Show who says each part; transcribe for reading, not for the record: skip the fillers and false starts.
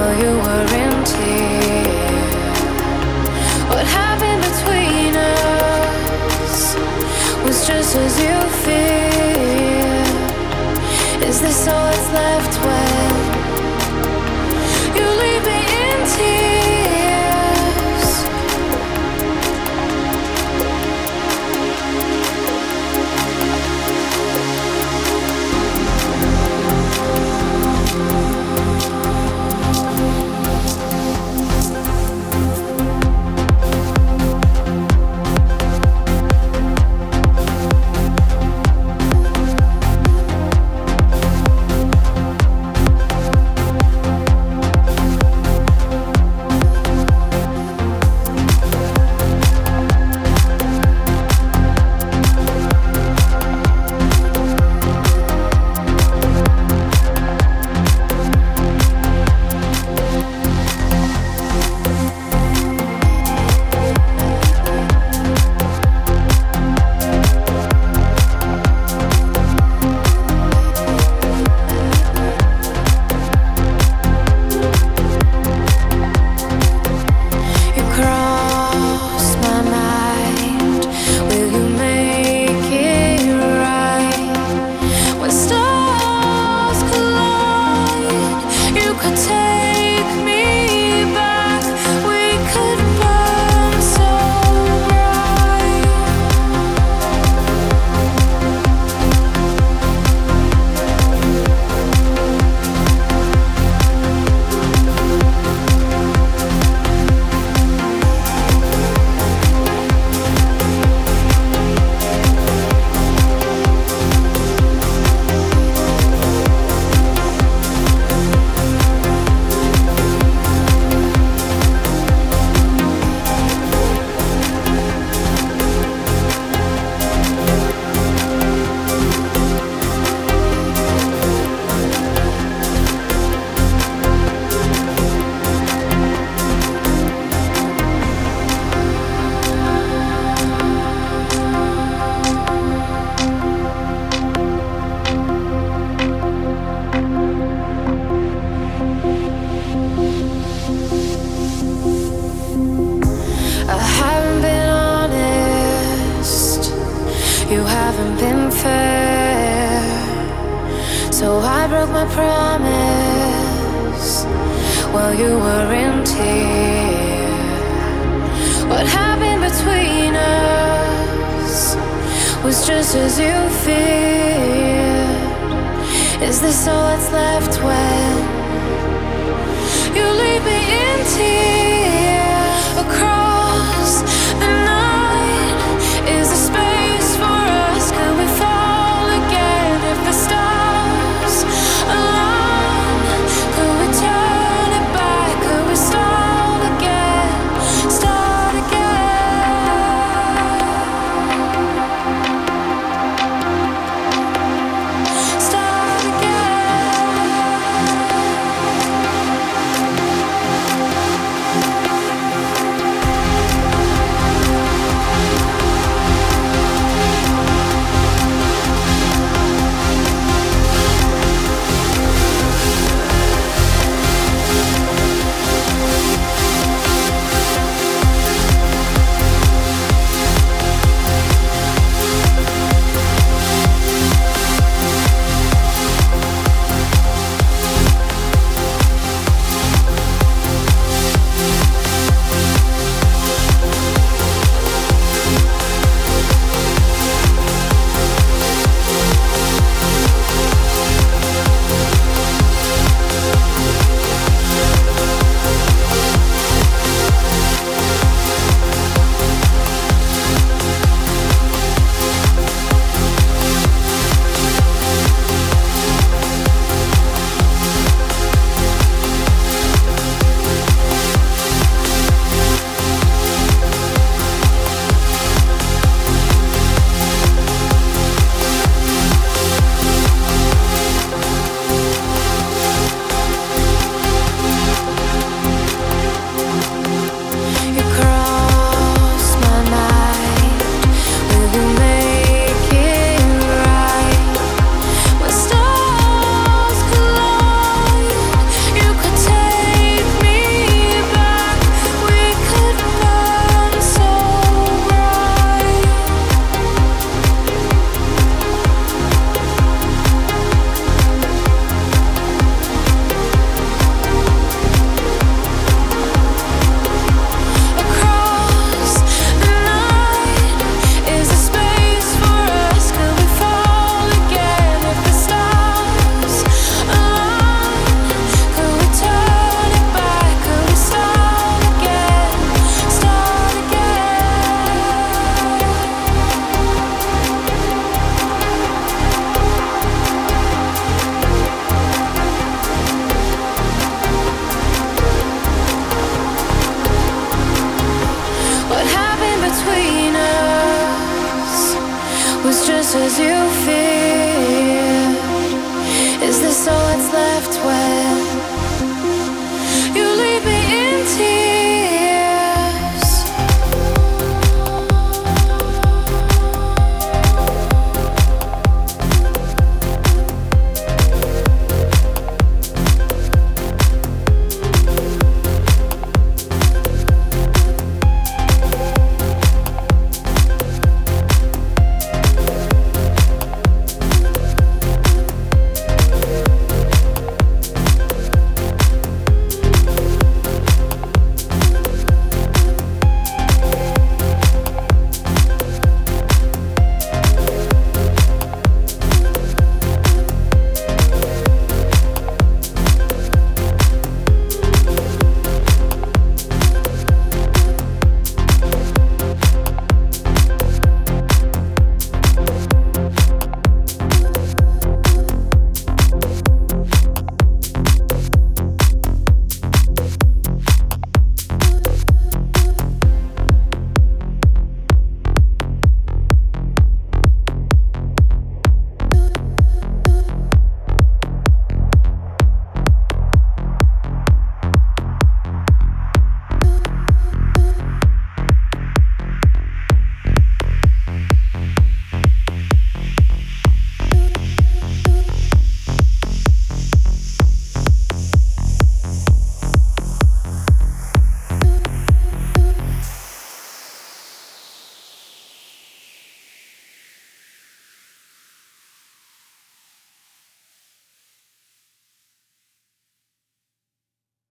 Speaker 1: while you were in tears. What happened between us was just as you feared. Is this all that's left when you leave me in tears? You haven't been fair, so I broke my promise while you were in tears. What happened between us was just as you feared. Is this all that's left when you leave me in tears? Across the night is a space for us. Could we fall again if the stars align? Could we turn it back? Could we start again? Start again. Start again. Says you